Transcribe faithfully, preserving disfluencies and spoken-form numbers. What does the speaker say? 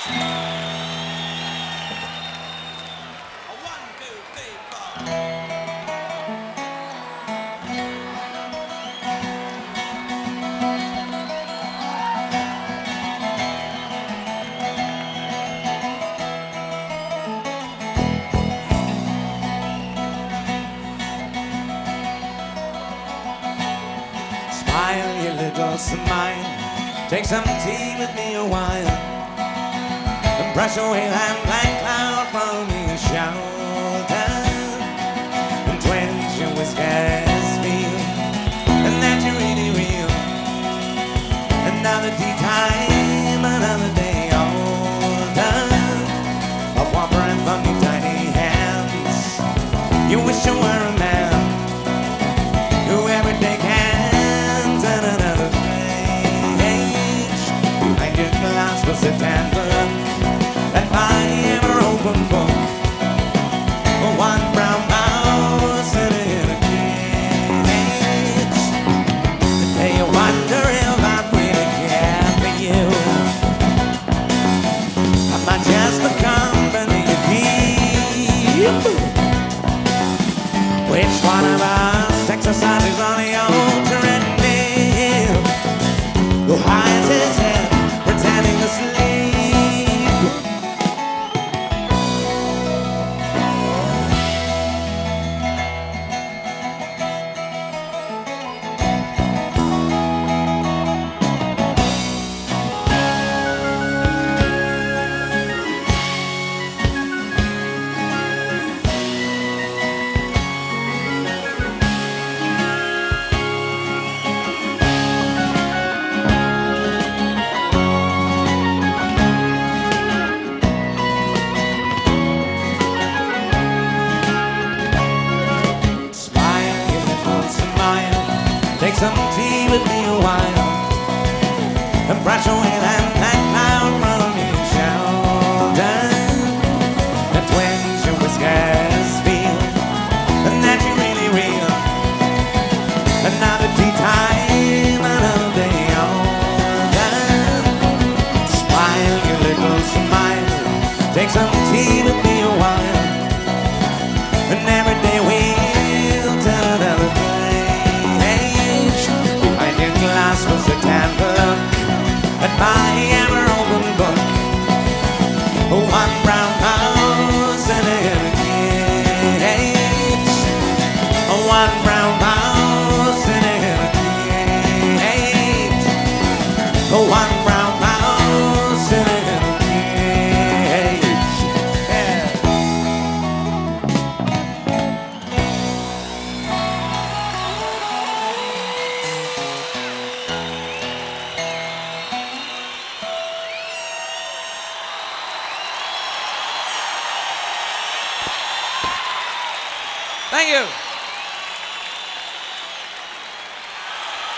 Smile, you little smile. Take some tea with me a while, and brush away that black cloud from your shoulder, and quench your whiskers feel, and that you're really real. Another tea time, another day older, a warm breath from your tiny hands. You wish you were a man who every day can turn another page. Behind your glass was a tender look, and my ever-open book. One brown mouse sitting in a cage. The day you wonder if I'm really care for you. Am I just the company you keep? Which one of us exercises on the old treadmill? Who hides his head, pretending to sleep? Take some tea with me a while, and brush away that black cloud from your shoulder, and twinge your whiskers feel, and that you're really real. Another tea time, another day older. Smile, your little smile. Take some tea with me a while, and every day we'll turn another page. Glass was a tender look at my ever-open book. One brown mouse in a cage. One brown mouse in a cage. One brown mouse in a cage. Yeah. Thank you.